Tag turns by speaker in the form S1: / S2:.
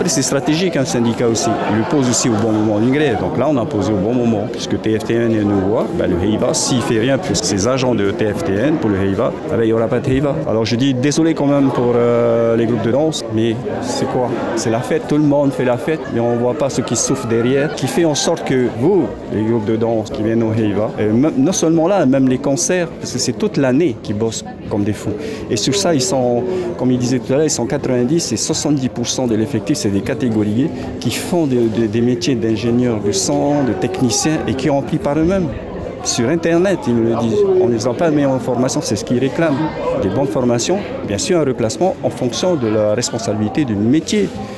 S1: C'est stratégique un syndicat aussi. Il le pose aussi au bon moment d'une grève. Donc là, on a posé au bon moment. Puisque TFTN nous voit, le HEIVA, s'il ne fait rien pour ses agents de TFTN, pour le HEIVA, il n'y aura pas de HEIVA. Alors je dis désolé quand même pour les groupes de danse, mais c'est quoi? C'est la fête, tout le monde fait la fête, mais on ne voit pas ce qui souffre derrière, qui fait en sorte que vous, les groupes de danse qui viennent au HEIVA, non seulement là, même les concerts, parce que c'est toute l'année qu'ils bossent comme des fous. Et sur ça, ils sont, comme il disait tout à l'heure, ils sont 90 et 70% de l'effectif, c'est des catégories qui font des métiers d'ingénieurs de son, de techniciens et qui ont appris par eux-mêmes. Sur Internet, ils me le disent. On ne les a pas mis en formation, c'est ce qu'ils réclament. Des bonnes formations, bien sûr un reclassement en fonction de la responsabilité du métier.